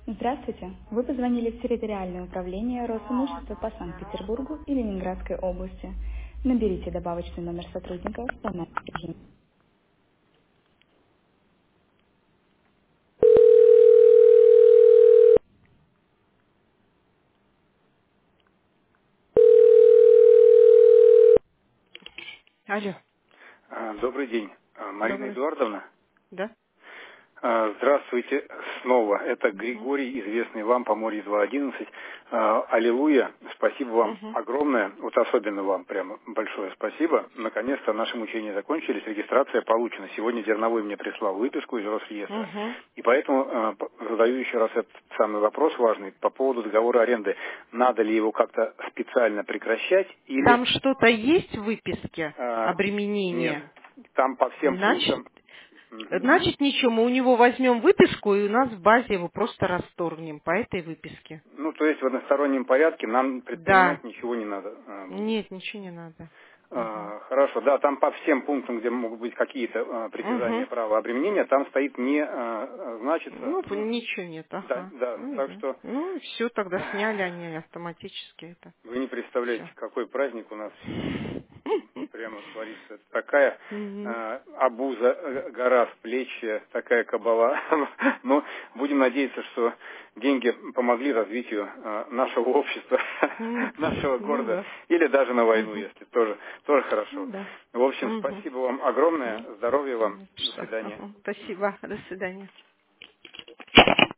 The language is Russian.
Здравствуйте. Вы позвонили в территориальное управление Росимущества по Санкт-Петербургу и Ленинградской области. Наберите добавочный номер сотрудника в полном режиме. Алло, Добрый день, Марина добрый. Эдуардовна. Да? Здравствуйте снова. Это Угу. Григорий, известный вам по Морье 211. Аллилуйя. Спасибо вам Угу. огромное. Вот особенно вам прямо большое спасибо. Наконец-то наши мучения закончились. Регистрация получена. Сегодня Зерновой мне прислал выписку из Росреестра. Угу. И поэтому задаю еще раз этот самый вопрос важный по поводу договора аренды. Надо ли его как-то специально прекращать или... Там что-то есть в выписке? Нет. Обременение? Там по всем Значит, пунктам... Мгм. значит ничего, мы у него возьмем выписку и у нас в базе его просто расторгнем по этой выписке. Ну, то есть в одностороннем порядке нам Да. предпринимать ничего не надо будет. Нет, ничего не надо. Угу. Хорошо, да, там по всем пунктам, где могут быть какие-то притязания Угу. права обременения, там стоит не значится. Ну, ничего нет, Да, ага. да, Ну, так да. что Ну, все, тогда сняли они автоматически это. вы не представляете, Все. какой праздник у нас прямо творится. Такая Мгм. обуза, гора с плеч, такая кабала. Но будем надеяться, что деньги помогли развитию нашего общества, нашего Ну города, да. или даже на войну, Мгм. если тоже Ну хорошо. да. В общем, Мгм. спасибо вам огромное, здоровья вам, до Что? свидания. Ага. Спасибо. До свидания.